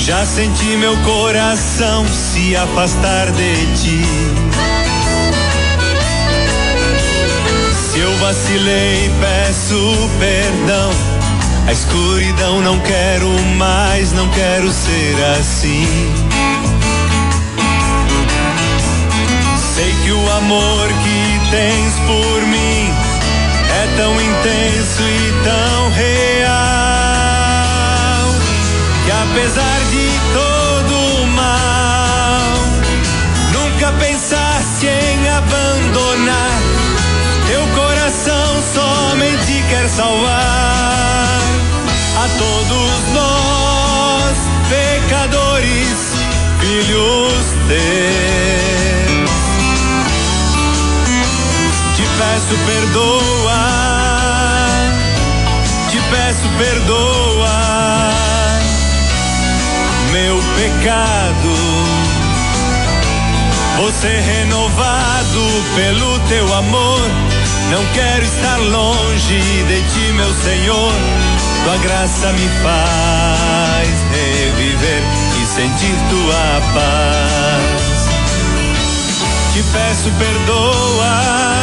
Já senti meu coração se afastar de ti. Se eu vacilei, peço perdão. A escuridão não quero mais, não quero ser assim. Sei que o amor que tens por mim é tão intenso e tão real, que apesar de todo o mal, nunca pensaste em abandonar. Teu coração somente quer salvar a todos nós, pecadores, filhos teus. Te peço perdoa, te peço perdoa meu pecado. Vou ser renovado pelo teu amor. Não quero estar longe de ti, meu Senhor. Tua graça me faz reviver e sentir tua paz. Te peço perdoa,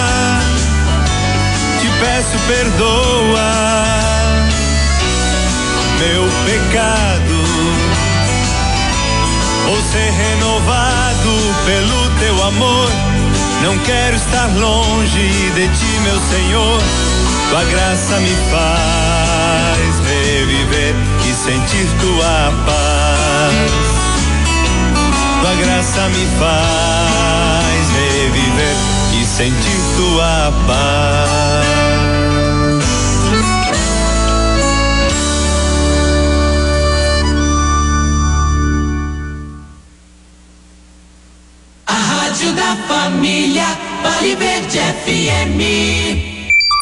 te peço perdoa meu pecado. Vou ser renovado pelo teu amor. Não quero estar longe de ti, meu Senhor. Tua graça me faz reviver e sentir tua paz. Tua graça me faz reviver e sentir tua paz. Da família, Vale Verde FM.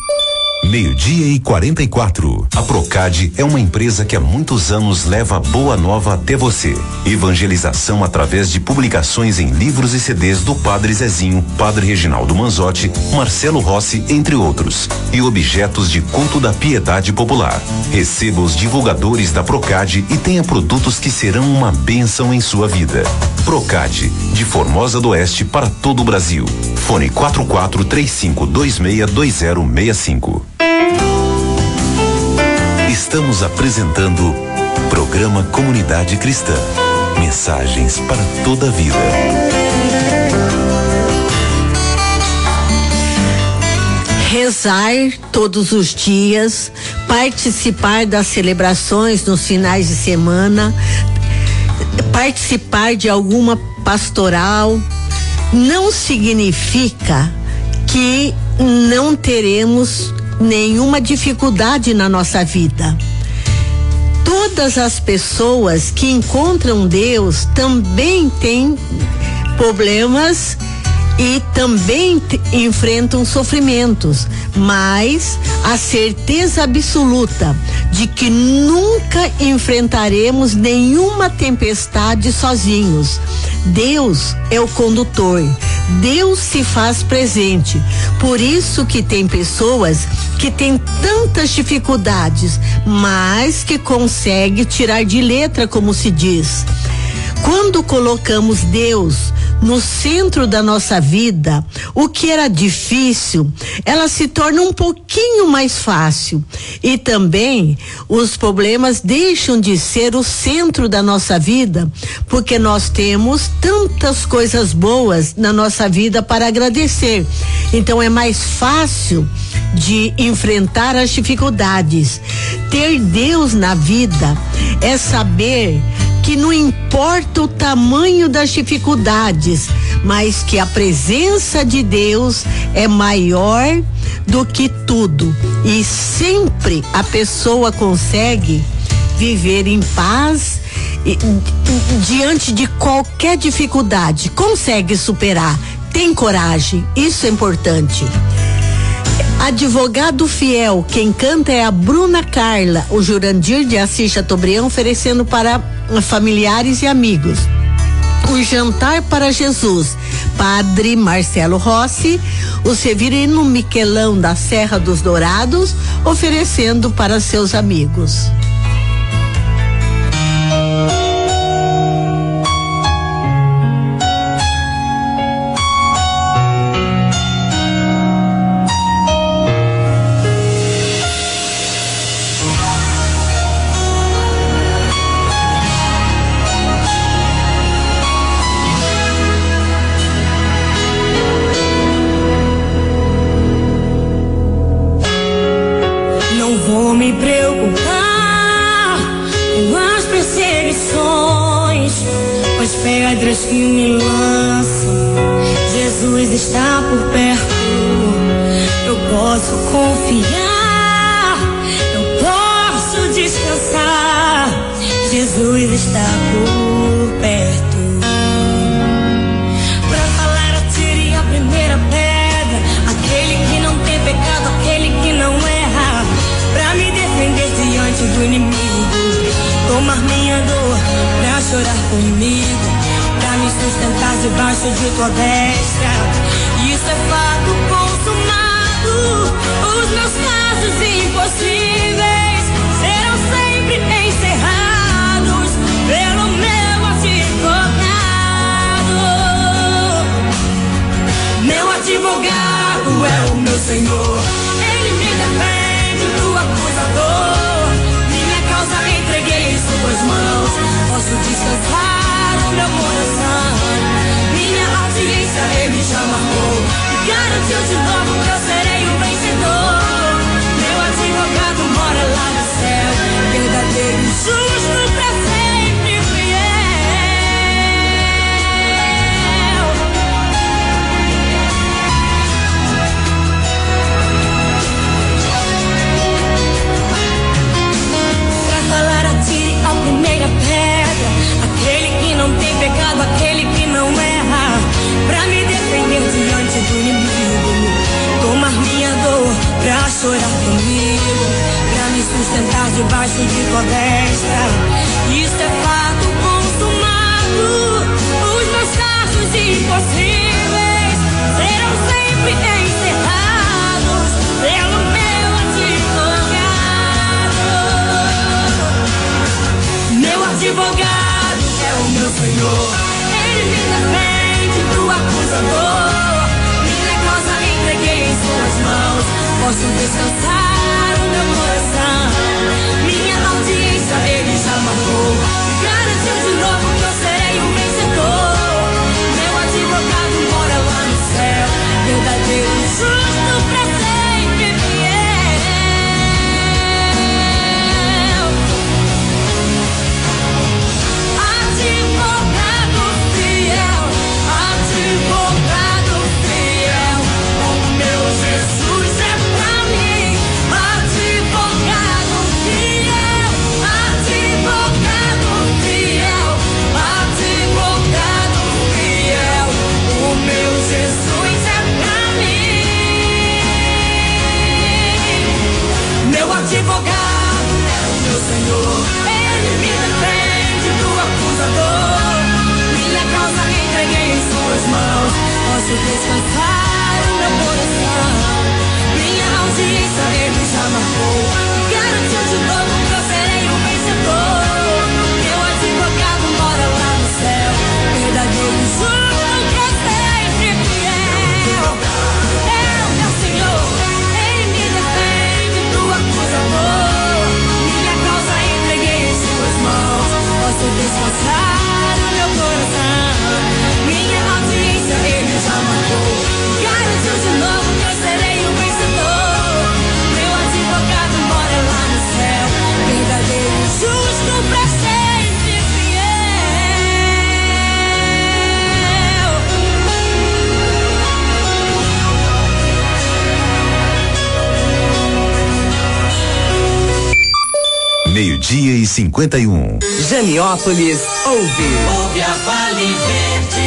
12:44. A Procad é uma empresa que há muitos anos leva a boa nova até você. Evangelização através de publicações em livros e CDs do Padre Zezinho, Padre Reginaldo Manzotti, Marcelo Rossi, entre outros. E objetos de culto da piedade popular. Receba os divulgadores da Procad e tenha produtos que serão uma bênção em sua vida. Procad, de Formosa do Oeste para todo o Brasil. Fone 4435262065. Estamos apresentando Programa Comunidade Cristã. Mensagens para toda a vida. Rezar todos os dias, participar das celebrações nos finais de semana, participar de alguma pastoral, não significa que não teremos nenhuma dificuldade na nossa vida. Todas as pessoas que encontram Deus também têm problemas e também enfrentam sofrimentos, mas a certeza absoluta de que nunca enfrentaremos nenhuma tempestade sozinhos. Deus é o condutor, Deus se faz presente. Por isso que tem pessoas que têm tantas dificuldades, mas que conseguem tirar de letra, como se diz. Quando colocamos Deus no centro da nossa vida, o que era difícil, ela se torna um pouquinho mais fácil. E também os problemas deixam de ser o centro da nossa vida, porque nós temos tantas coisas boas na nossa vida para agradecer. Então é mais fácil de enfrentar as dificuldades. Ter Deus na vida é saber que não importa o tamanho das dificuldades, mas que a presença de Deus é maior do que tudo. E sempre a pessoa consegue viver em paz diante de qualquer dificuldade, consegue superar, tem coragem, isso é importante. Advogado fiel, quem canta é a Bruna Carla, o Jurandir de Assis Chateaubriand, oferecendo para familiares e amigos o jantar para Jesus. Padre Marcelo Rossi, o Severino Miquelão da Serra dos Dourados, oferecendo para seus amigos. as pedras que me lançam, Jesus está por perto. Eu posso confiar, eu posso descansar, Jesus está por perto. Pra falar, atire a primeira pedra, aquele que não tem pecado, aquele que não erra. Pra me defender diante do inimigo, tomar minha dor, pra chorar comigo, pra me sustentar debaixo de tua destra. Isso é fato consumado, os meus casos impossíveis serão sempre encerrados pelo meu advogado. Meu advogado é o meu Senhor, ele me defende do acusador. Minha causa entreguei em suas mãos, posso descansar o meu coração. Minha audiência ele já marcou e garantiu de novo que eu serei o vencedor. Meu advogado mora lá no céu, verdadeiro e justo, pra sempre fiel. Pra falar, atire a primeira pedra, aquele que não tem pecado, aquele que não erra. Pra me defender diante do inimigo, tomar minha dor, pra chorar comigo, pra me sustentar debaixo de tua destra. Isso é fato consumado, os meus casos impossíveis serão sempre encerrados pelo meu advogado. Meu advogado é o meu Senhor, ele me defende do acusador. Minha causa entreguei em suas mãos, posso descansar o meu coração. Minha audiência ele já marcou e garantiu de novo que eu serei o vencedor. Meu advogado mora lá no céu, verdadeiro e justo, pra sempre fiel. Advogado fiel, advogado fiel, o meu Jesus é pra mim. Advogado fiel, advogado fiel, advogado fiel, o meu Jesus é pra mim. Meu advogado é o meu Senhor, ele me defende do acusador. Minha causa entreguei em suas mãos, posso descansar o meu coração. Minha audiência ele já marcou e garantiu de novo que eu serei o vencedor. Meu advogado mora lá no céu, verdadeiro e justo, pra sempre fiel. É o meu Senhor, ele me defende do acusador. Minha causa entreguei em suas mãos, posso descansar o meu coração. Minha audiência ele já marcou e garantiu de novo que eu serei o vencedor. Meu advogado mora lá no céu, verdadeiro e justo, pra sempre fiel. 12:51. Janiópolis ouve. Ouve a Vale Verde.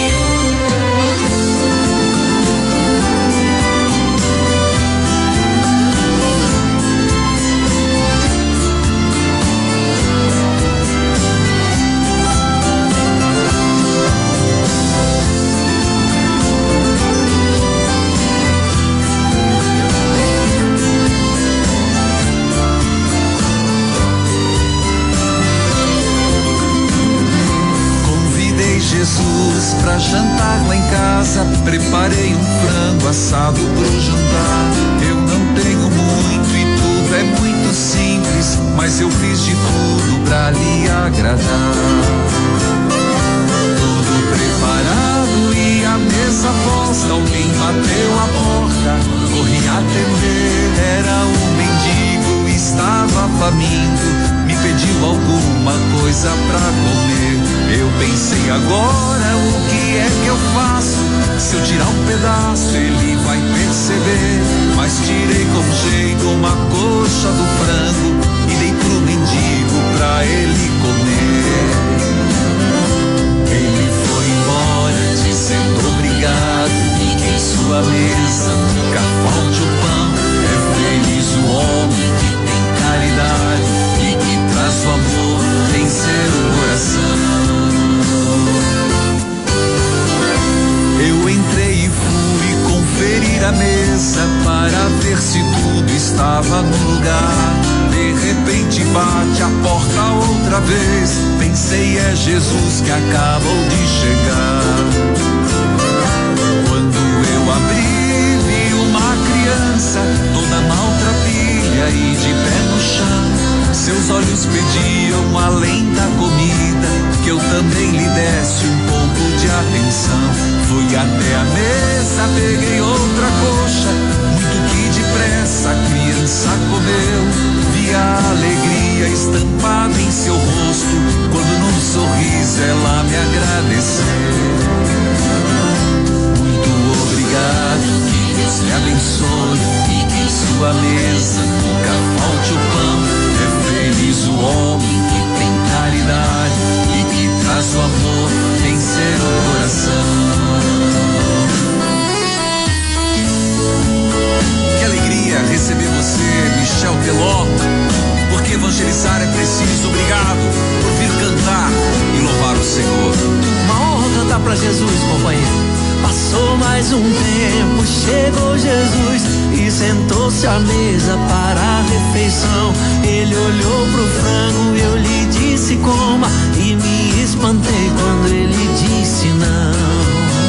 Jesus pra jantar lá em casa, preparei um frango assado pro jantar. Eu não tenho muito e tudo é muito simples, mas eu fiz de tudo pra lhe agradar. Tudo preparado e a mesa posta, alguém bateu a porta, corri atender, era um mendigo, estava faminto, me pediu alguma coisa pra comer. Eu pensei agora, o que é que eu faço? Se eu tirar um pedaço, ele vai perceber. Mas tirei com jeito uma coxa do frango e dei pro mendigo pra ele comer. Ele foi embora dizendo obrigado e que em sua mesa nunca falte o pão. É feliz o homem que tem caridade e que traz o amor em seu coração. Eu entrei e fui conferir a mesa para ver se tudo estava no lugar. De repente bate a porta outra vez. Pensei, é Jesus que acabou de chegar. Quando eu abri, vi uma criança toda maltrapilha e de pé no chão. Seus olhos pediam, além da comida, que eu também lhe desse um pouco de atenção. Fui até a mesa, peguei outra coxa, muito que depressa a criança comeu. Vi a alegria estampada em seu rosto, quando num sorriso ela me agradeceu. Muito obrigado, que Deus lhe abençoe e que em sua mesa nunca falte o pão. É feliz o homem que tem caridade e que traz o amor em seu coração. Que alegria receber você, Michel Teló, porque evangelizar é preciso. Obrigado por vir cantar e louvar o Senhor. Uma honra cantar pra Jesus, companheiro. Passou mais um tempo, chegou Jesus e sentou-se à mesa para a refeição. Ele olhou pro frango, eu lhe disse coma, e me espantei quando ele disse não.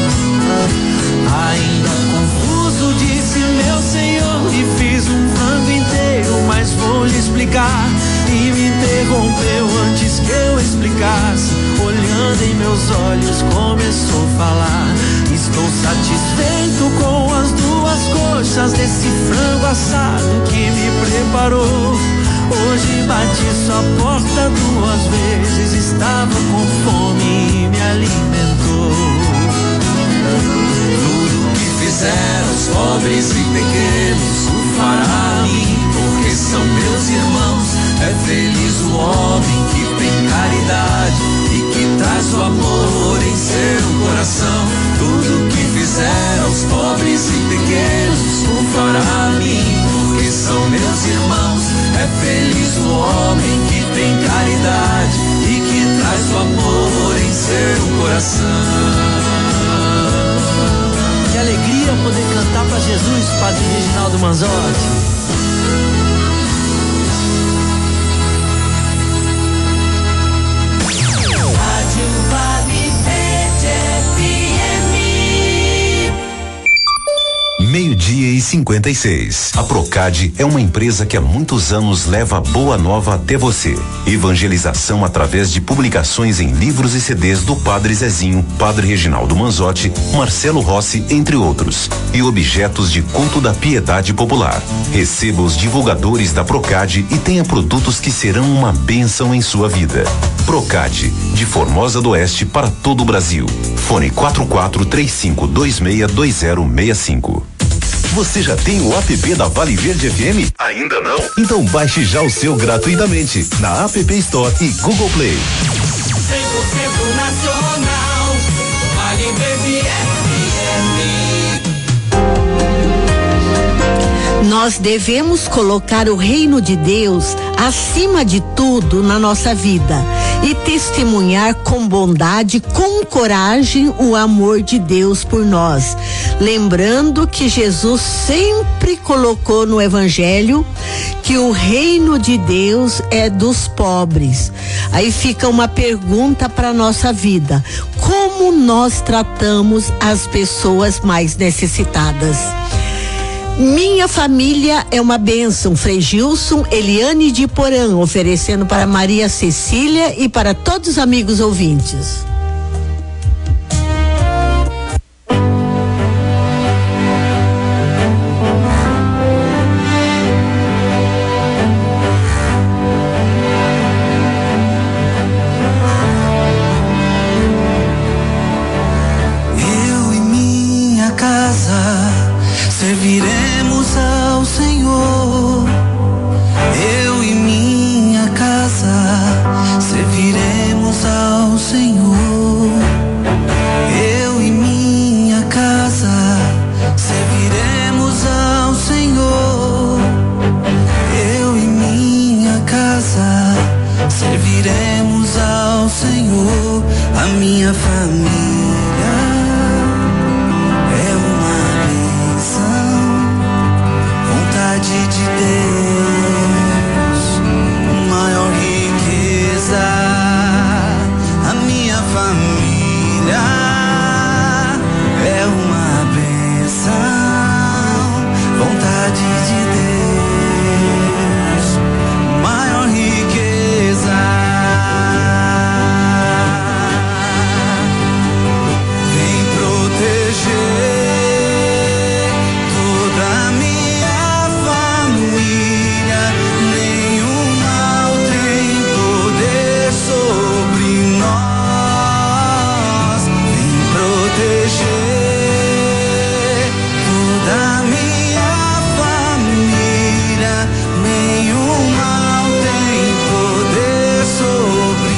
Ainda confuso disse meu Senhor, e fiz um frango inteiro, mas vou lhe explicar. E me interrompeu antes que eu explicasse, olhando em meus olhos começou a falar. Estou satisfeito com as duas coxas desse frango assado que me preparou. Hoje bati sua porta 2 vezes, estava com fome e me alimentou. Tudo que fizeram os pobres e pequenos o fará a mim, porque são meus irmãos. É feliz o homem que tem caridade e que traz o amor em seu coração. Tudo que fizeram os pobres e pequenos o fará a mim, porque são meus irmãos. É feliz o homem que tem caridade e que traz o amor em seu coração. Que alegria poder cantar pra Jesus, Padre Reginaldo Manzotti. Meio-dia e 56. A Procad é uma empresa que há muitos anos leva a boa nova até você. Evangelização através de publicações em livros e CDs do Padre Zezinho, Padre Reginaldo Manzotti, Marcelo Rossi, entre outros. E objetos de culto da piedade popular. Receba os divulgadores da Procad e tenha produtos que serão uma bênção em sua vida. Procad, de Formosa do Oeste para todo o Brasil. Fone 4435262065. Você já tem o app da Vale Verde FM? Ainda não? Então baixe já o seu gratuitamente na App Store e Google Play. 100% nacional, Vale Verde FM. Nós devemos colocar o reino de Deus acima de tudo na nossa vida e testemunhar com bondade, com coragem, o amor de Deus por nós. Lembrando que Jesus sempre colocou no Evangelho que o reino de Deus é dos pobres. Aí fica uma pergunta para nossa vida: como nós tratamos as pessoas mais necessitadas? Minha família é uma bênção. Frei Gilson, Eliane de Porã, oferecendo para Maria Cecília e para todos os amigos ouvintes. minha família é uma bênção, vontade de Deus, maior riqueza. A minha família é uma bênção, vontade de Deus, maior riqueza. Vem proteger toda a minha família, nenhum mal tem poder sobre nós. Vem proteger toda a minha família, nenhum mal tem poder sobre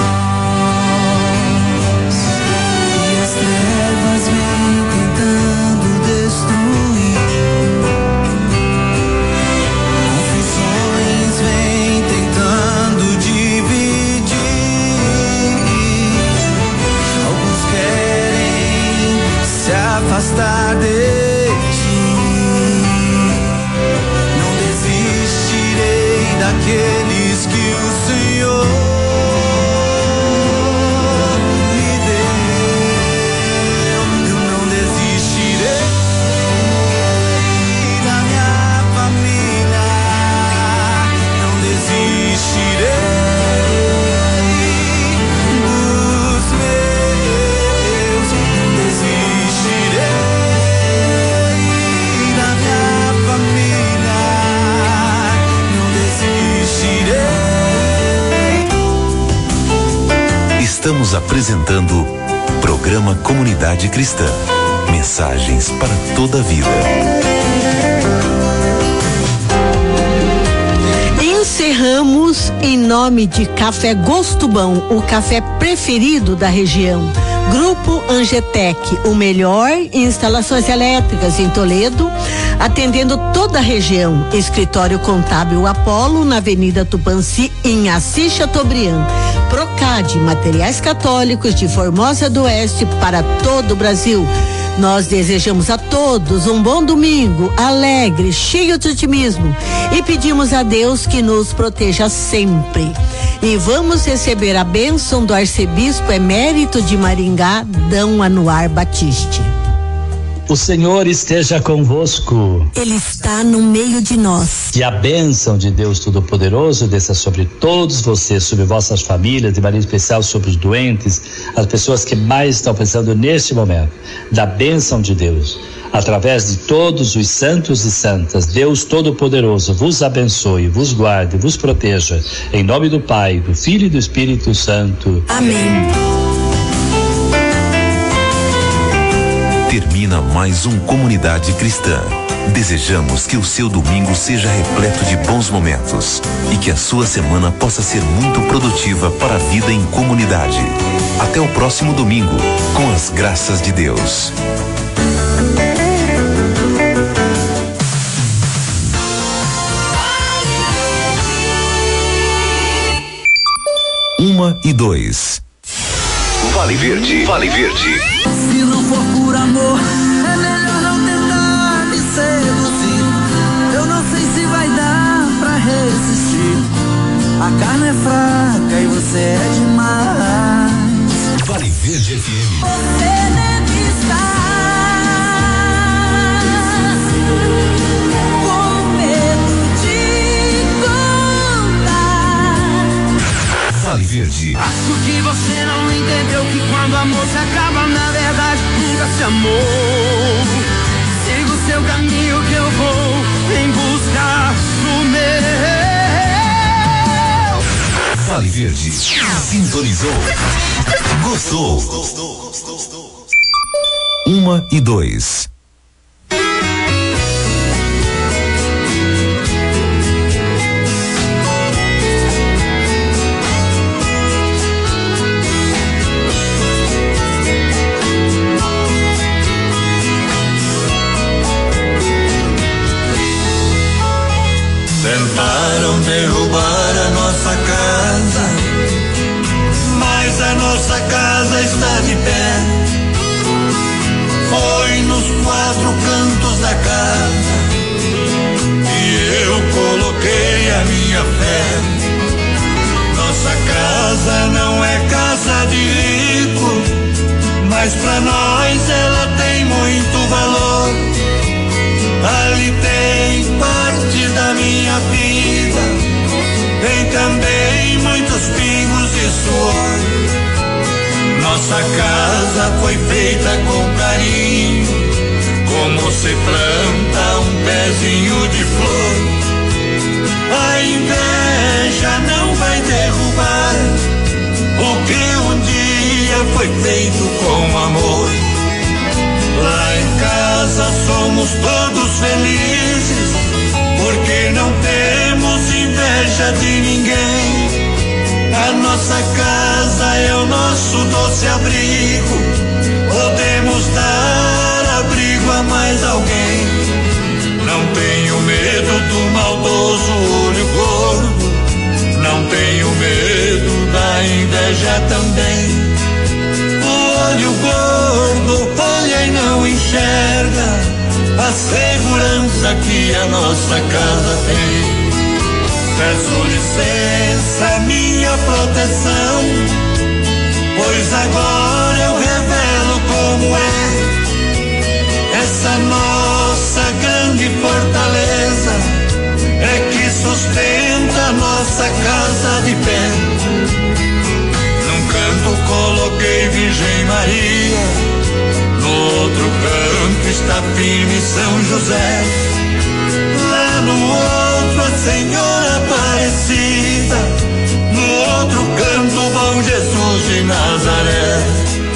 nós. E as trevas vêm tentando destruir, confusões vêm tentando dividir. Alguns querem se afastar de ti. Não desistirei daqueles que o Senhor me deu. Eu não desistirei da minha família. Não desistirei dos meus. Não desistirei da minha família. Não desistirei. Estamos apresentando Programa Comunidade Cristã. Mensagens para toda a vida. Encerramos em nome de Café Gosto Bom, o café preferido da região. Grupo Angetec, o melhor em instalações elétricas em Toledo, atendendo toda a região. Escritório Contábil Apolo, na Avenida Tupanci, em Assis Chateaubriand. Procad, materiais católicos de Formosa do Oeste para todo o Brasil. Nós desejamos a todos um bom domingo, alegre, cheio de otimismo, e pedimos a Deus que nos proteja sempre. E vamos receber a bênção do arcebispo emérito de Maringá, D. Anuar Batiste. O Senhor esteja convosco. Ele está no meio de nós. Que a bênção de Deus Todo-Poderoso desça sobre todos vocês, sobre vossas famílias, de maneira especial sobre os doentes, as pessoas que mais estão pensando neste momento. Da bênção de Deus, através de todos os santos e santas, Deus Todo-Poderoso vos abençoe, vos guarde, vos proteja. Em nome do Pai, do Filho e do Espírito Santo. Amém. Termina mais um Comunidade Cristã. Desejamos que o seu domingo seja repleto de bons momentos e que a sua semana possa ser muito produtiva para a vida em comunidade. Até o próximo domingo, com as graças de Deus. Uma e dois. Vale Verde, Vale Verde. Se não for por amor, é melhor não tentar me seduzir. Eu não sei se vai dar pra resistir. A carne é fraca e você é demais. Vale Verde FM. Você deve estar com medo de contar. Vale Verde. Acho que você não entendeu que quando amor se acaba, na verdade nunca se amou. Siga o seu caminho que eu vou em busca do meu. Vale Verde. Sintonizou. Gostou. Uma e dois. Tentaram derrubar a nossa casa, mas a nossa casa casa está de pé. Foi nos 4 cantos da casa e eu coloquei a minha fé. Nossa casa não é casa de rico, mas pra nós ela tem muito valor. Ali tem parte da minha vida, tem também muitos pingos de suor. Nossa casa foi feita com carinho, como se planta um pezinho de flor. A inveja não vai derrubar o que um dia foi feito com amor. Lá em casa somos todos felizes, porque não temos inveja de ninguém. A nossa casa é o nosso doce abrigo, podemos dar abrigo a mais alguém. Não tenho medo do maldoso olho gordo, não tenho medo da inveja também. O olho gordo olha e não enxerga a segurança que a nossa casa tem. Peço licença, minha proteção, pois agora eu revelo como é essa nossa grande fortaleza, é que sustenta a nossa casa de pé. Num canto coloquei Virgem Maria, no outro canto está firme São José, lá no outro a Senhora Aparecida, no outro canto Bom Jesus de Nazaré.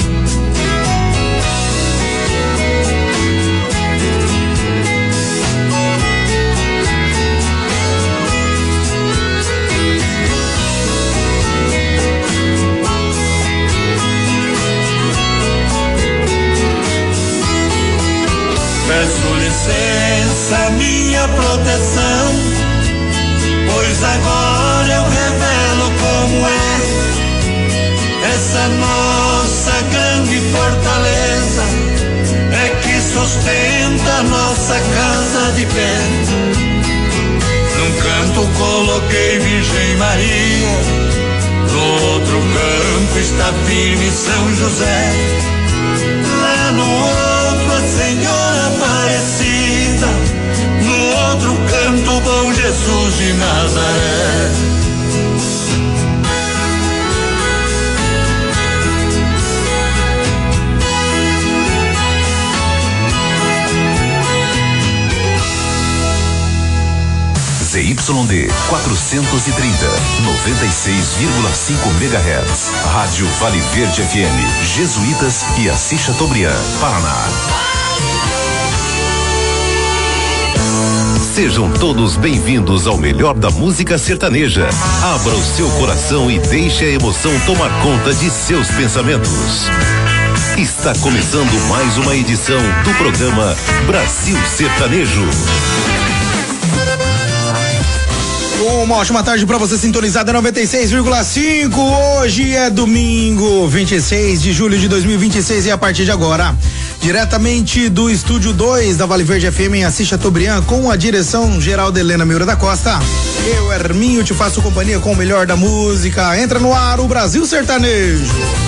Peço licença, minha proteção, pois agora eu revelo como é essa nossa grande fortaleza, é que sustenta a nossa casa de pé. Num canto coloquei Virgem Maria, no outro canto está firme São José, lá no outro a Senhora Aparecida, no outro canto Bom Jesus de Nazaré. ZYD 430, 96,5 MHz. Rádio Vale Verde FM, Jesuítas e Assis Chateaubriand, Paraná. Sejam todos bem-vindos ao melhor da música sertaneja. Abra o seu coração e deixe a emoção tomar conta de seus pensamentos. Está começando mais uma edição do programa Brasil Sertanejo. Uma ótima tarde para você sintonizada 96,5. Hoje é domingo, 26 de julho de 2026 e a partir de agora, diretamente do estúdio 2 da Vale Verde FM em Assis Chateaubriand, com a direção geral de Helena Miura da Costa, eu, Herminho, te faço companhia com o melhor da música. Entra no ar o Brasil Sertanejo.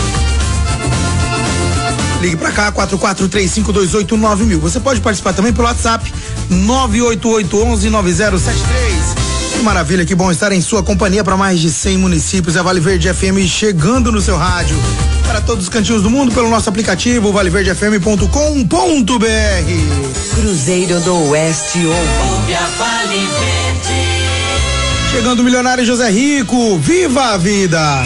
Ligue pra cá, 4435289000. Você pode participar também pelo WhatsApp 988119073. Que maravilha, que bom estar em sua companhia para mais de 100 municípios. A Vale Verde FM chegando no seu rádio para todos os cantinhos do mundo pelo nosso aplicativo valeverdefm.com.br. Cruzeiro do Oeste ouve a Vale Verde. Chegando o milionário José Rico, viva a vida!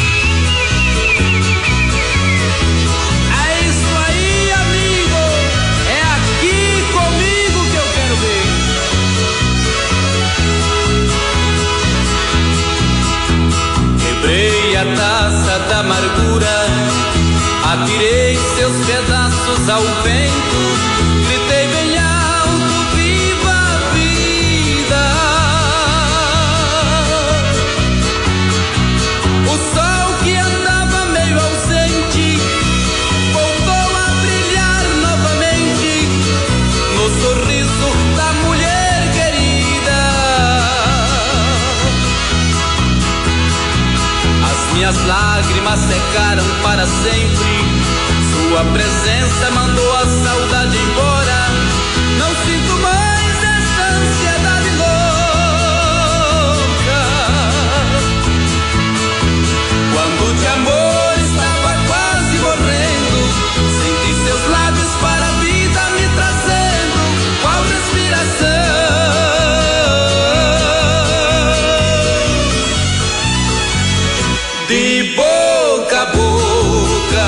A taça da amargura, atirei seus pedaços ao vento, gritei bem alto, viva a vida. O sol que andava meio ausente lágrimas secaram para sempre. Sua presença mandou a saudade embora. Não sinto mais essa ansiedade louca. Quando de amor estava quase morrendo, senti seus lábios para a vida me trazendo, qual respiração. De boca a boca,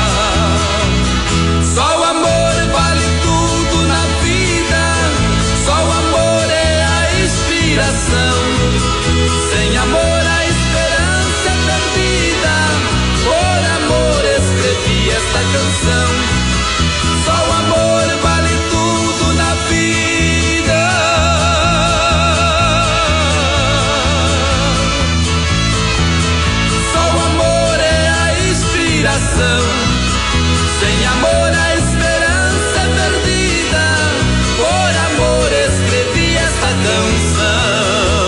só o amor vale tudo na vida, só o amor é a inspiração. Sem amor a esperança é perdida, por amor escrevi esta canção. Só o amor vale tudo na vida. Só o amor é a inspiração. Sem amor a esperança é perdida, por amor escrevi esta canção.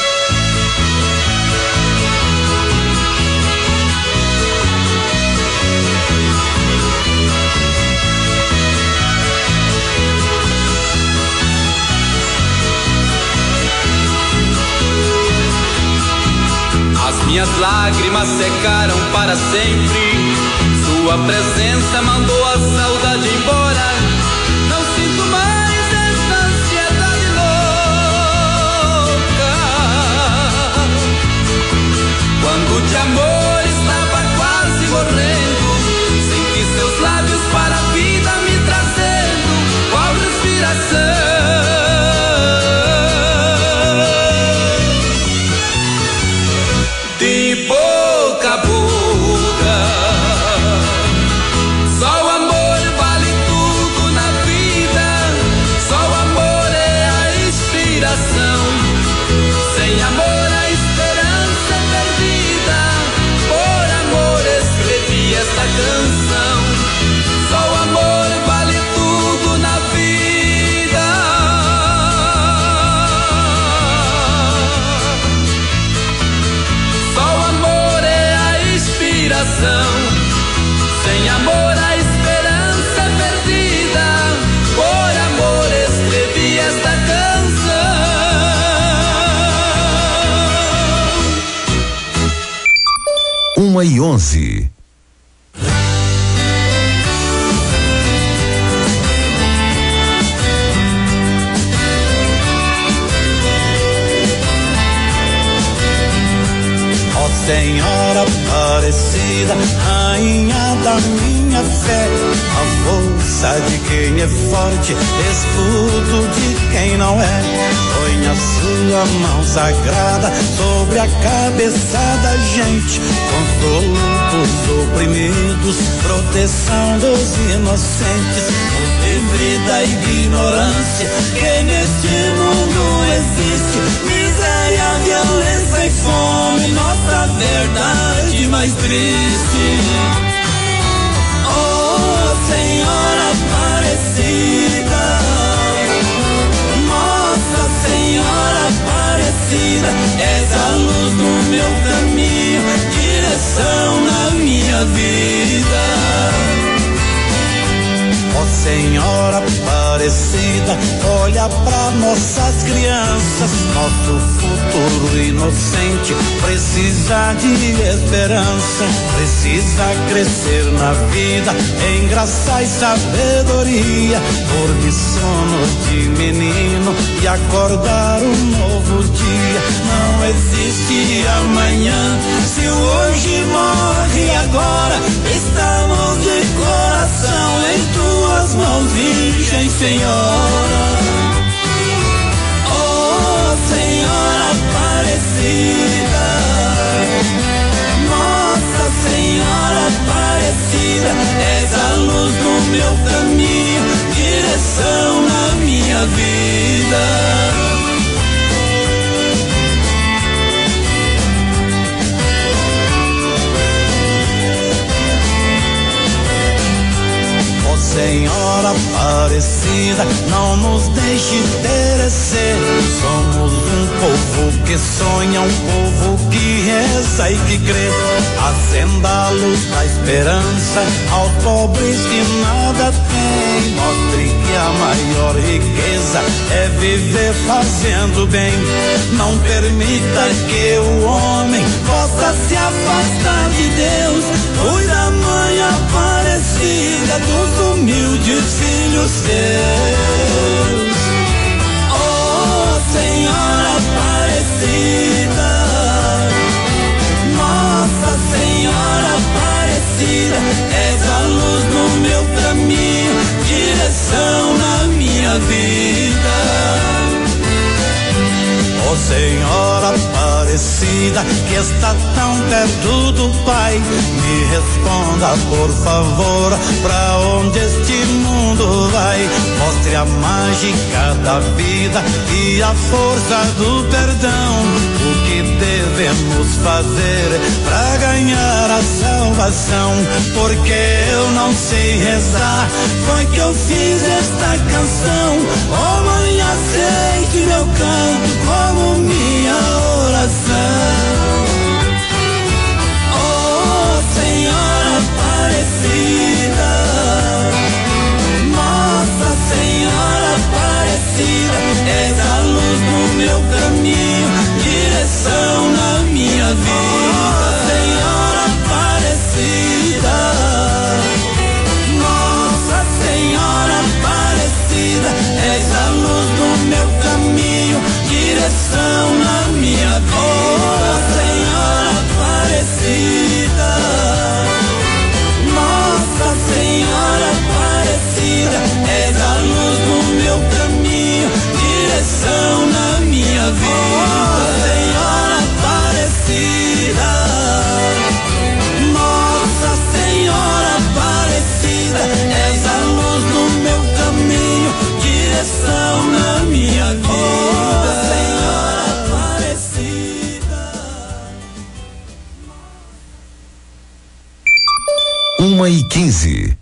As minhas lágrimas secaram para sempre. Sua presença mandou a saudade embora. Não sinto mais essa ansiedade louca. Quando de amor estava quase morrendo, senti seus lábios para a vida me trazendo, qual respiração. De boca a boca, só o amor vale tudo na vida, só o amor é a inspiração. Sem amor a esperança é perdida, por amor escrevi esta canção. Só o amor vale tudo na vida. Só o amor é a inspiração. Sem amor a esperança é perdida, por amor escrevi esta canção. 1h11. Ó Senhora Aparecida, Rainha da minha fé, a força de quem é forte, escudo de quem não é. Põe a sua mão sagrada sobre a cabeça da gente, consolo dos oprimidos, proteção dos inocentes, o livre da ignorância que neste mundo existe. Miséria, violência e fome, nossa verdade mais triste. Oh Senhora Aparecida, Nossa Senhora Aparecida, és a luz do meu caminho, direção na minha vida. Ó Senhora Aparecida, olha pra nossas crianças, nosso futuro inocente precisa de esperança, precisa crescer na vida em graça e sabedoria, dormir sono de menino e acordar um novo dia. Não existe amanhã, se o hoje morre agora, estamos de coração em tuas mãos, Virgem Senhora. Oh Senhora Aparecida, Nossa Senhora Aparecida, és a luz do meu caminho, direção na minha vida. Senhora Aparecida, não nos deixe perecer. Somos um povo que sonha, um povo que reza e que crê. Acenda a luz da esperança aos pobres que nada têm. Mostre que a maior riqueza é viver fazendo bem. Não permita que o homem possa se afastar de Deus. Cuida, Mãe Aparecida, dos humildes filhos seus. Oh, Senhora Aparecida, Nossa Senhora Aparecida, és a luz no meu caminho, direção na minha vida. Ó Senhora Aparecida, que está tão perto do Pai, me responda por favor, pra onde este mundo vai? Mostre a mágica da vida e a força do perdão. O que devemos fazer pra ganhar a salvação? Porque eu não sei rezar, foi que eu fiz esta canção. Oh Mãe, aceite meu canto como minha oração. Oh Senhora Aparecida, Nossa Senhora Aparecida, és a luz no meu caminho, direção na minha vida. Oh Senhora Aparecida, Nossa Senhora Aparecida, és a luz no meu caminho, direção na minha vida. Oh Senhora Aparecida, Nossa Senhora Aparecida, és a luz no meu caminho, direção na minha vida. Oh Senhora Aparecida, Nossa Senhora Aparecida, és a luz no meu caminho, direção na minha vida. Oh Senhora Aparecida. 1h15.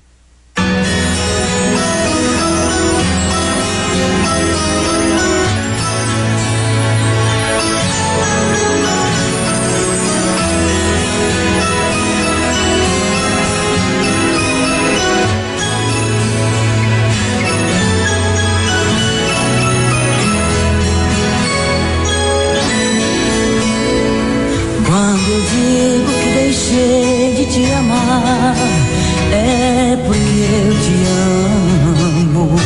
Quando eu digo que deixei de te amar, é porque eu te amo.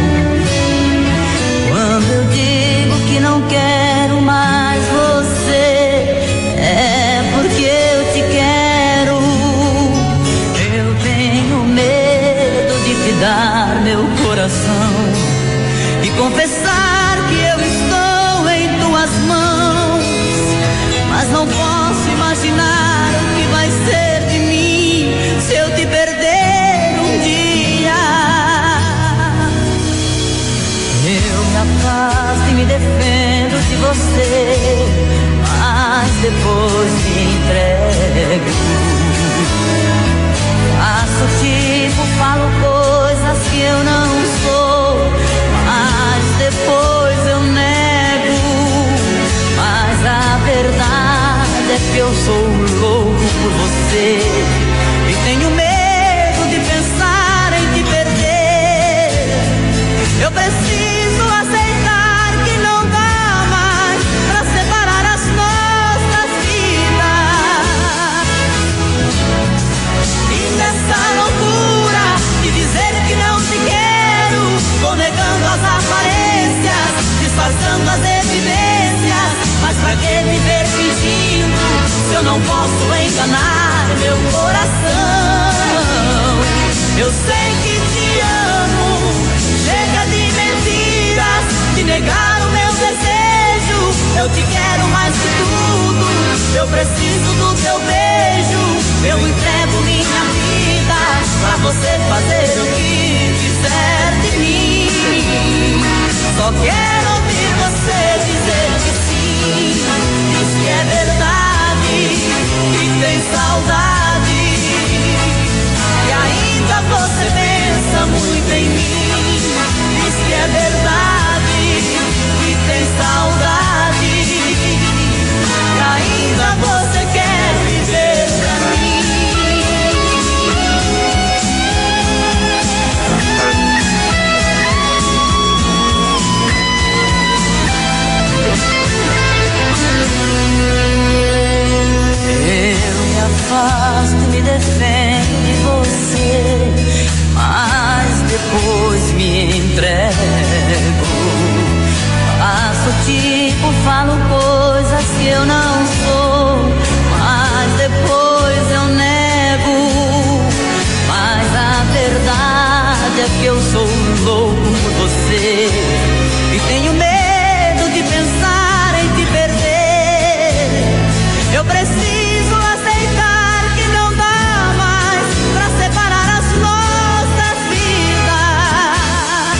Quando eu digo que não quero mais você, é porque eu te quero. Eu tenho medo de te dar meu coração e confessar que eu estou em tuas mãos, mas não posso imaginar o que vai ser de mim se eu te perder um dia. Eu me afasto e me defendo de você, mas depois me entrego. Faço tipo, falo coisas que eu não sou, mas depois eu nego. Mas a verdade é que eu sou louco por você e tenho medo de pensar em te perder. Eu preciso aceitar que não dá mais pra separar as nossas vidas. E nessa loucura de dizer que não te quero, vou negando as aparências, disfarçando as evidências. Mas pra que viver fingindo se eu não posso enganar meu coração? Eu sei que te amo, chega de mentiras, de negar o meu desejo. Eu te quero mais que tudo, eu preciso do teu beijo. Eu entrego minha vida pra você fazer o que quiser de mim. Só quero ouvir você dizer que sim, diz que é verdade, que tem saudade, e ainda você pensa muito em mim. Diz que é verdade, que tem saudade, e ainda você quer viver pra mim. Eu me afasto e me defendo de você, mas depois me entrego. Faço tipo, falo coisas que eu não sou, mas depois eu nego. Mas a verdade é que eu sou louco por você e tenho medo de pensar em te perder. Eu preciso aceitar que não dá mais pra separar as nossas vidas.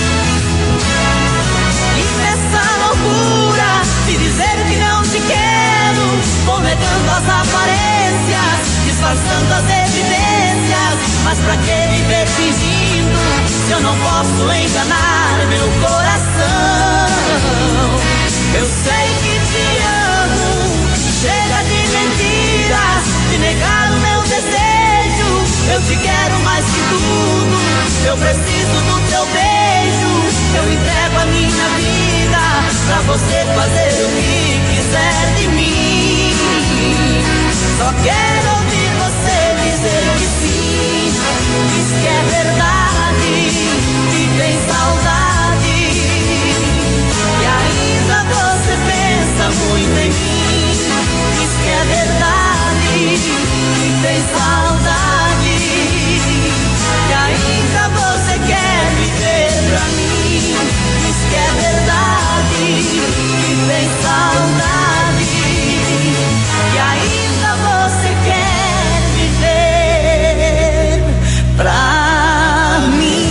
E nessa loucura de dizer que não te quero, vou negando as aparências, disfarçando as evidências. Mas pra que viver fingindo se eu não posso enganar meu coração? Eu sei que te amo, chega de mentiras, de negar o meu desejo. Eu te quero mais que tudo, eu preciso do teu beijo. Eu entrego a minha vida pra você fazer o que quiser de mim. Só quero ouvir você dizer que sim. Diz que é verdade, que tem saudade, e ainda você pensa muito em mim. Diz que é verdade, que tem saudade, e ainda você quer viver pra mim. Diz que é verdade, que tem saudade, e ainda você quer viver pra mim.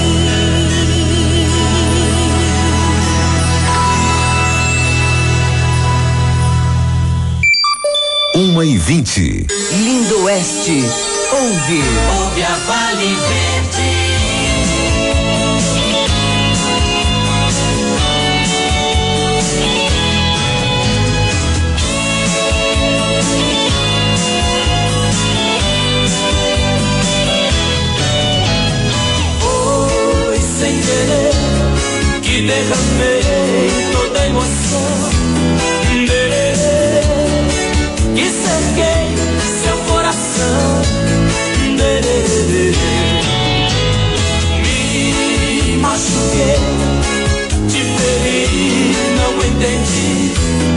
1h20. Lindo Oeste, ouve. Ouve a Vale Verde. Foi sem querer que derramei toda a emoção. Que cerquei seu coração. Me machuquei, te feri, não entendi.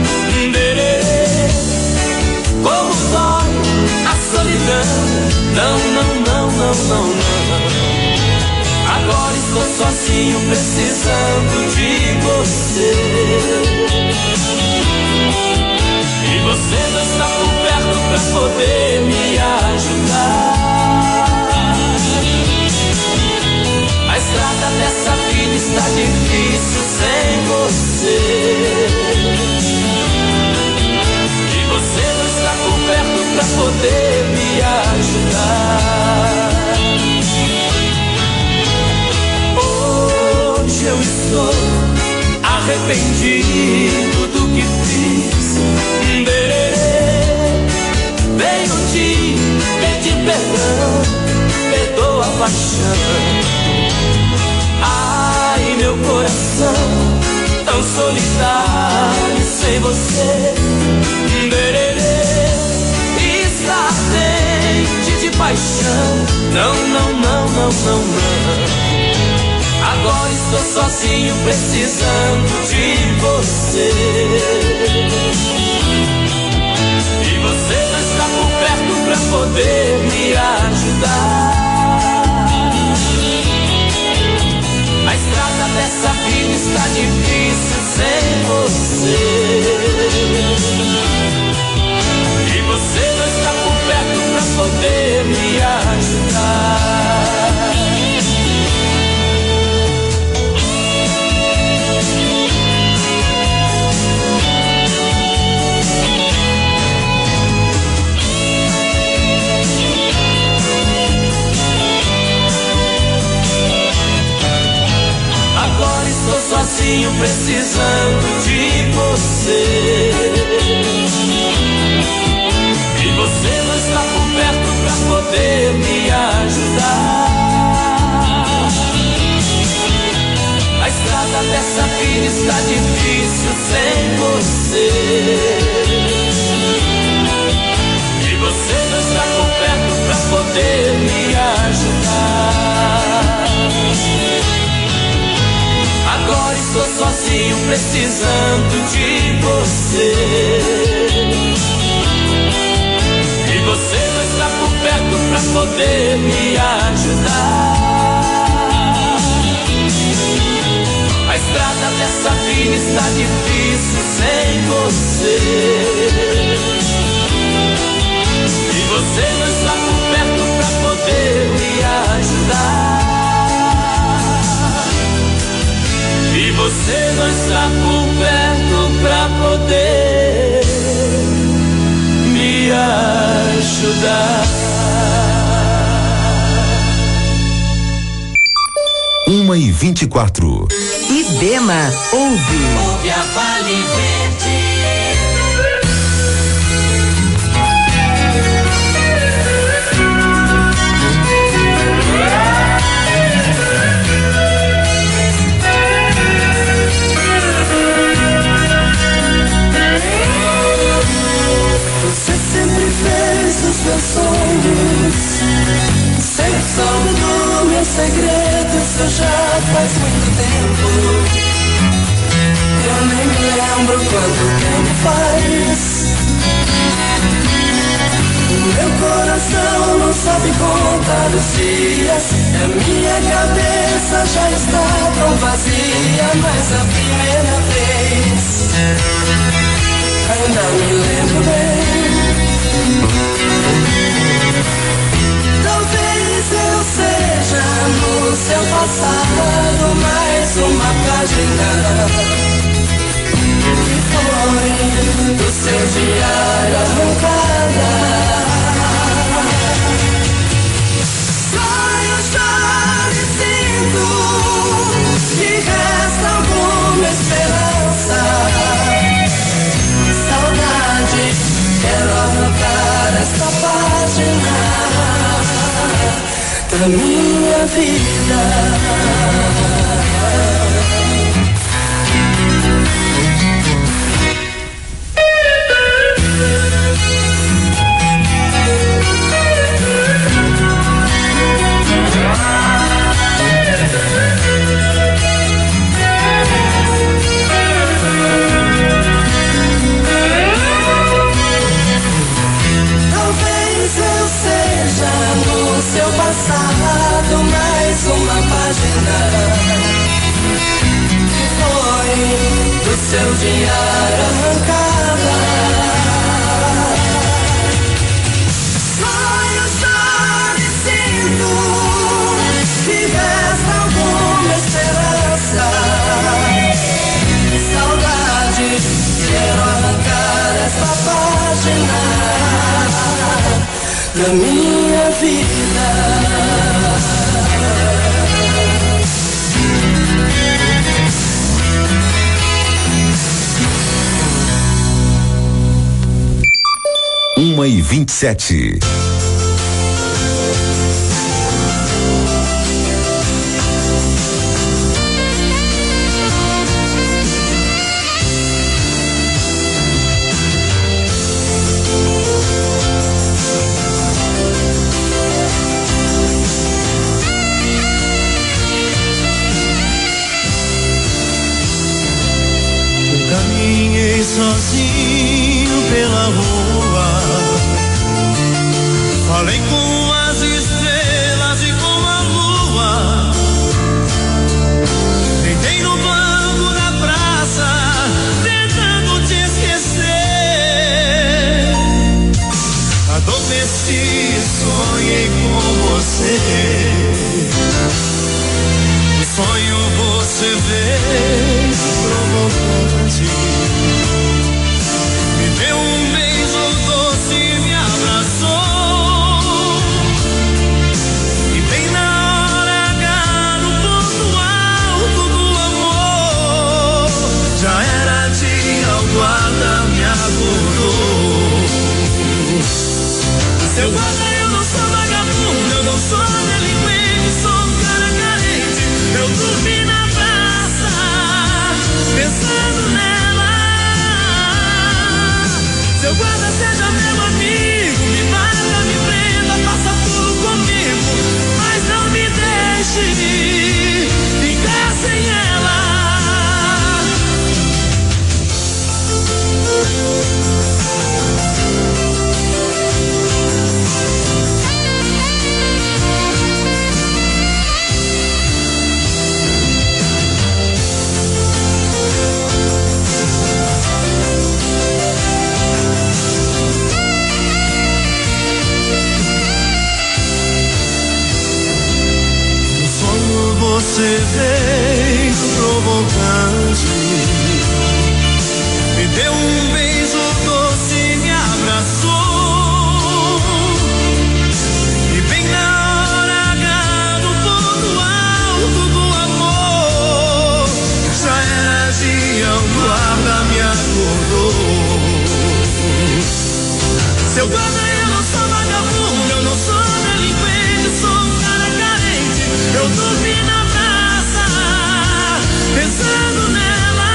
Como dói a solidão. Não, não, não, não, não, não. Agora estou sozinho precisando de você. E você não está por perto pra poder me ajudar. A estrada dessa vida está difícil sem você. E você não está por perto pra poder me ajudar. Hoje eu estou arrependido do que fiz. Venho te pedir perdão, perdoa a paixão. Ai, meu coração, tão solitário sem você. Está ardente de paixão. Não, não, não, não, não, não. Agora estou sozinho precisando de você. E você não está por perto pra poder me ajudar. A estrada dessa vida está difícil sem você. E você não está por perto pra poder me ajudar. sozinho precisando de você. E você não está por perto pra poder me ajudar. A estrada dessa vida está difícil sem você. E você não está por perto pra poder me ajudar. Agora estou sozinho precisando de você. E você não está por perto pra poder me ajudar. A estrada dessa vida está difícil sem você. E você não está por perto pra poder me ajudar. E você não está por perto pra poder me ajudar. 1h24. Ibema ouve a Vale Verde. Você sempre fez os meus sonhos, sempre soube do meu segredo, isso já faz muito tempo. Eu nem me lembro quanto tempo faz. O meu coração não sabe contar os dias, a minha cabeça já está tão vazia, mas a primeira vez ainda me lembro bem. Talvez eu seja no seu passado mais uma página que foi do seu diário arrancada. Sonho, choro e sinto que resta alguma esperança. Saudade, quero arrancar esta página da minha vida. 1h27. Caminhei sozinho pela rua, falei com as estrelas e com a lua, deitei no banco da praça, tentando te esquecer. Adormeci, sonhei com você, no sonho você veio provocante. Me deu um beijo doce e me abraçou. você veio provocante, me deu um beijo doce e me abraçou, e bem na hora H do ponto alto do amor, já era dia, o guarda me acordou. Seu guarda, eu não sou vagabundo, eu não sou delinquente, sou um cara carente, eu dormi na praça, pensando nela.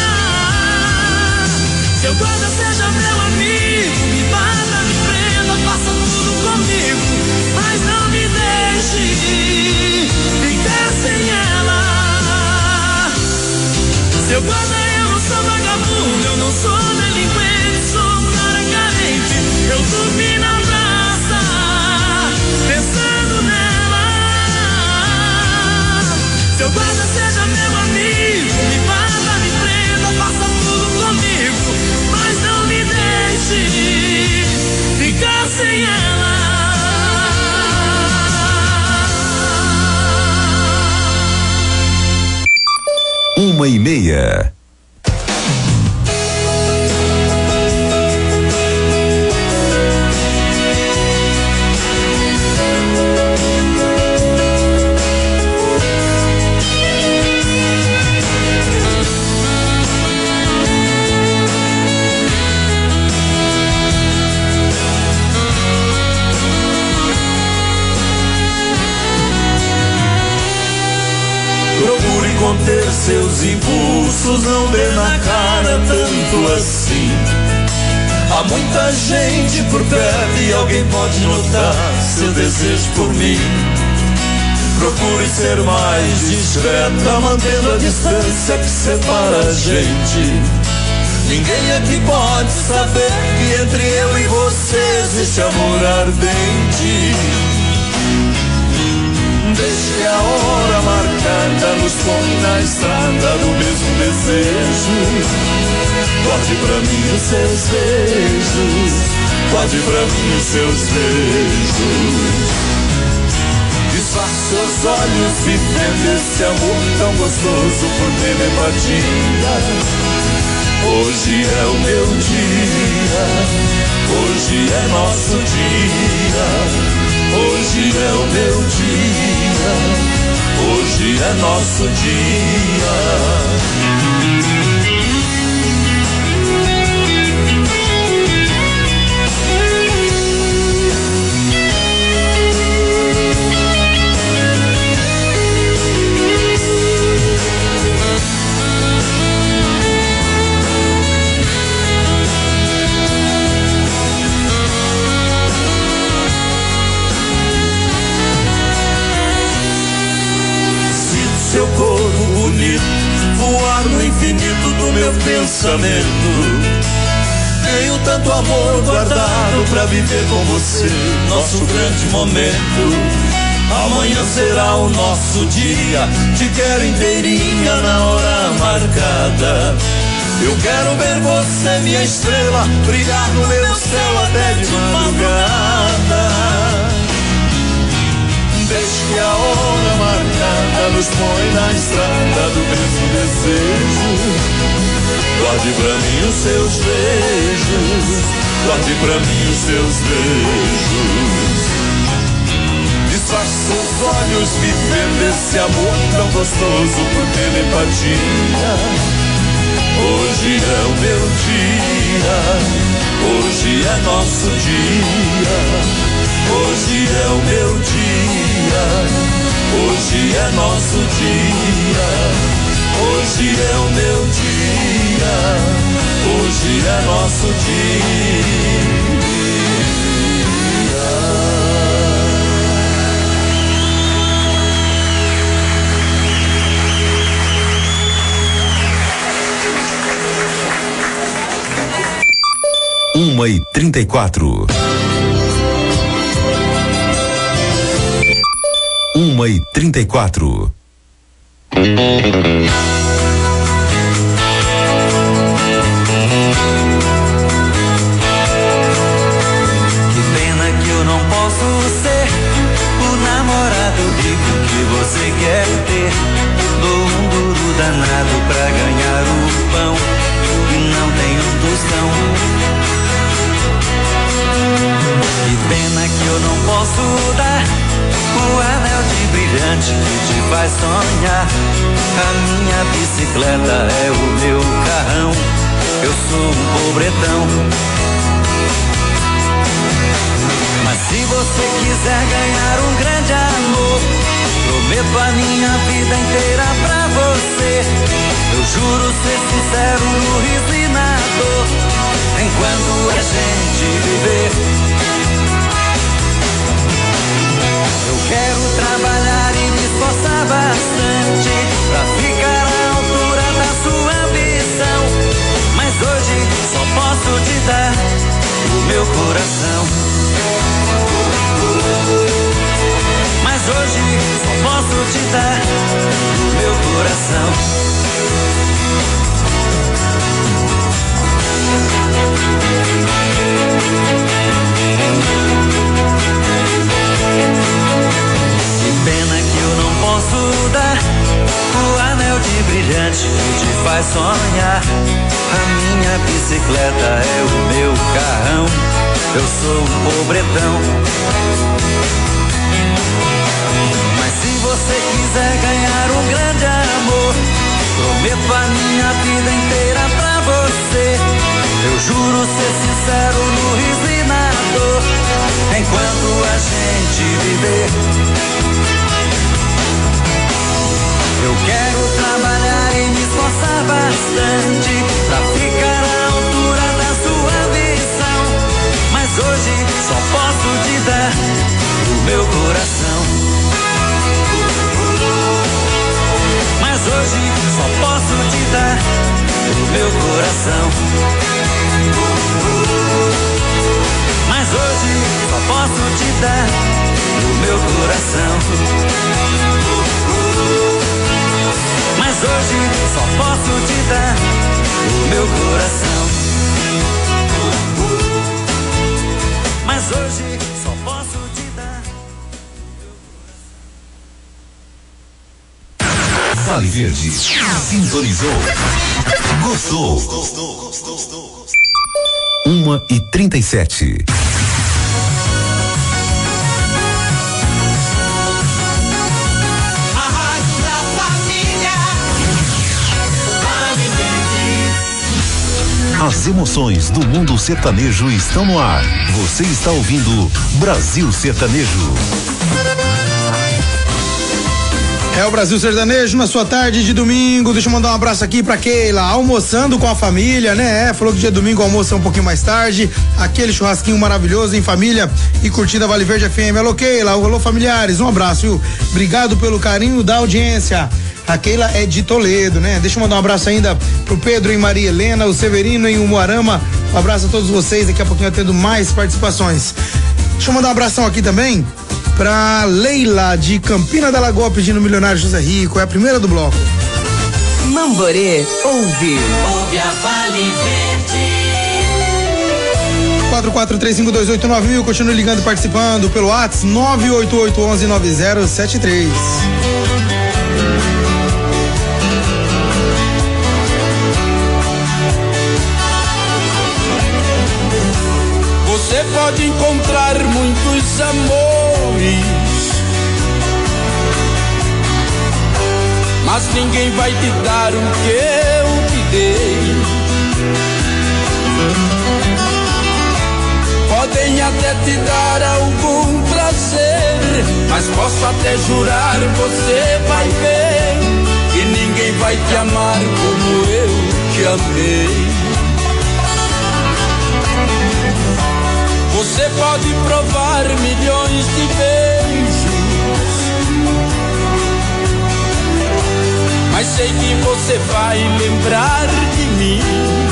Seu guarda, seja meu amigo, me bata, me prenda, faça tudo comigo, mas não me deixe ficar sem ela. Seu guarda, eu não sou vagabundo, eu não sou delinquente, sou um cara carente, eu dormi na praça, pensando nela. Seu guarda, seja meu amigo, me bata, me prenda, faça tudo comigo, mas não me deixe ficar sem ela. 1h30. Procure conter seus impulsos, não dê na cara tanto assim. Há muita gente por perto e alguém pode notar seu desejo por mim. Procure ser mais discreta, mantendo a distância que separa a gente. Ninguém aqui pode saber que entre eu e você existe amor ardente. Deixe a hora marcada, nos põe na estrada do mesmo desejo. Guarde pra mim os seus beijos, guarde pra mim os seus beijos. Disfarce seus olhos vivendo esse amor tão gostoso por telepatia. Hoje é o meu dia, hoje é nosso dia. Hoje é o meu dia, hoje é nosso dia. Seu corpo bonito voar no infinito do meu pensamento. Tenho tanto amor guardado pra viver com você nosso grande momento. Amanhã será o nosso dia, te quero inteirinha na hora marcada. Eu quero ver você, minha estrela, brilhar no meu céu até de madrugada. Deixe que a hora marcada nos põe na estrada do mesmo desejo. Guarde pra mim os seus beijos, guarde pra mim os seus beijos. Disfarce seus olhos vivendo esse amor tão gostoso por telepatia. Hoje é o meu dia, hoje é nosso dia. Hoje é o meu dia, hoje é nosso dia. Hoje é o meu dia, hoje é nosso dia. Uma e 34. 1h34. Que pena que eu não posso ser o namorado rico que você quer ter. viver. Dou um duro danado pra ganhar o pão e não tenho tostão. Que pena que eu não posso dar o anel de brilhante que te faz sonhar. A minha bicicleta é o meu carrão, eu sou um pobretão. Mas se você quiser ganhar um grande amor, prometo a minha vida inteira pra você. Eu juro ser sincero no riso e na dor, enquanto a gente viver. Eu quero trabalhar e me esforçar bastante pra ficar à altura da sua ambição. Mas hoje só posso te dar o meu coração. Mas hoje só posso te dar o meu coração. Que pena que eu não posso dar o anel de brilhante que te faz sonhar. A minha bicicleta é o meu carrão, eu sou um pobretão. Mas se você quiser ganhar um grande amor, prometo a minha vida inteira pra você. Eu juro ser sincero no riso e na dor, enquanto a gente viver. Eu quero trabalhar e me esforçar bastante pra ficar à altura da sua ambição. Mas hoje só posso te dar o meu coração. Mas hoje só posso te dar o meu coração. Mas hoje só posso te dar o meu coração. Mas hoje só posso te dar o meu coração. Mas hoje só posso te dar. Vale Verde. Sintonizou. Gostou. 1h37. As emoções do mundo sertanejo estão no ar. Você está ouvindo Brasil Sertanejo. É o Brasil Sertanejo na sua tarde de domingo. Deixa eu mandar um abraço aqui pra Keila, almoçando com a família, né? Falou que dia domingo almoça um pouquinho mais tarde. Aquele churrasquinho maravilhoso em família e curtida Vale Verde FM. Alô, Keila, alô, familiares, um abraço, viu? Obrigado pelo carinho da audiência. A Keila é de Toledo, né? Deixa eu mandar um abraço ainda pro Pedro em Maria Helena, o Severino em Umuarama. Um abraço a todos vocês, daqui a pouquinho tendo mais participações. Deixa eu mandar um abração aqui também pra Leila de Campina da Lagoa pedindo Milionário José Rico, é a primeira do bloco. Mamborê, ouve a Vale Verde. 4435289000, continue ligando e participando pelo WhatsApp 988119073. Você pode encontrar muitos amores, mas ninguém vai te dar o que eu te dei. Podem até te dar algum prazer, mas posso até jurar, você vai ver que ninguém vai te amar como eu te amei. Você pode provar milhões de beijos, mas sei que você vai lembrar de mim.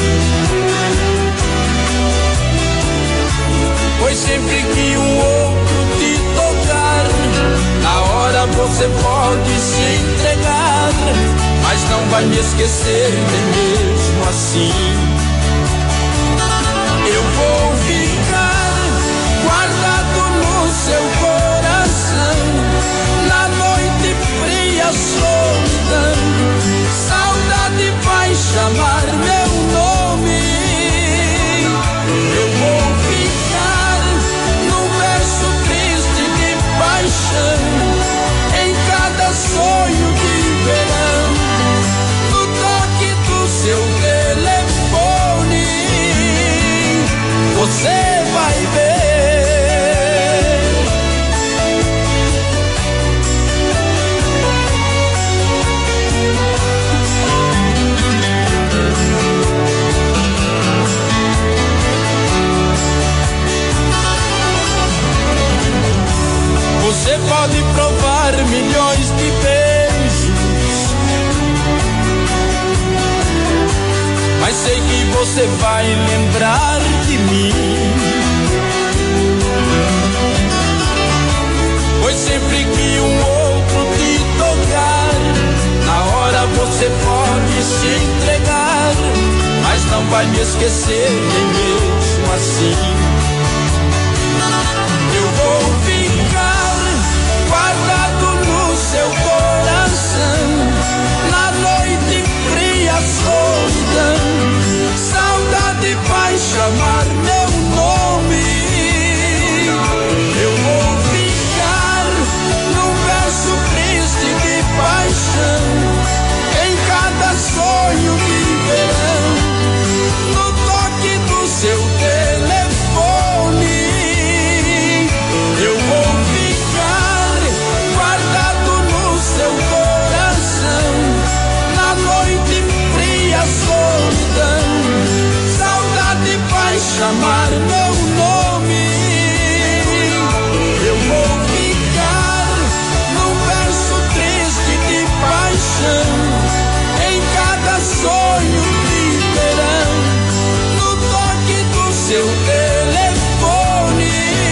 Pois sempre que um outro te tocar, na hora você pode se entregar, mas não vai me esquecer nem mesmo assim. Eu vou ficar guardado no seu coração, na noite fria sou você vai lembrar de mim. Pois sempre que um outro te tocar, na hora você pode se entregar, mas não vai me esquecer nem mesmo assim. Eu vou ficar guardado no seu coração, na noite fria, solidão, saudade vai chamar meu nome. Eu vou ficar num verso triste de paixão, em cada sonho de verão, no toque do seu telefone. Eu vou ficar guardado no seu coração, na noite fria, solidão, saudade vai chamar meu nome. Eu vou ficar num verso triste de paixão, em cada sonho de verão, no toque do seu telefone.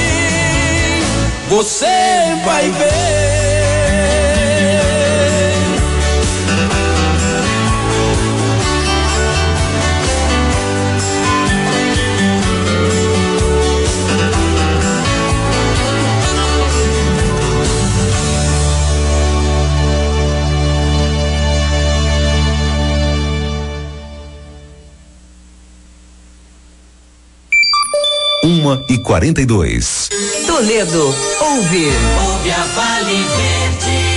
Você vai ver. Uma e 42. Toledo, ouve. Ouve a Vale Verde.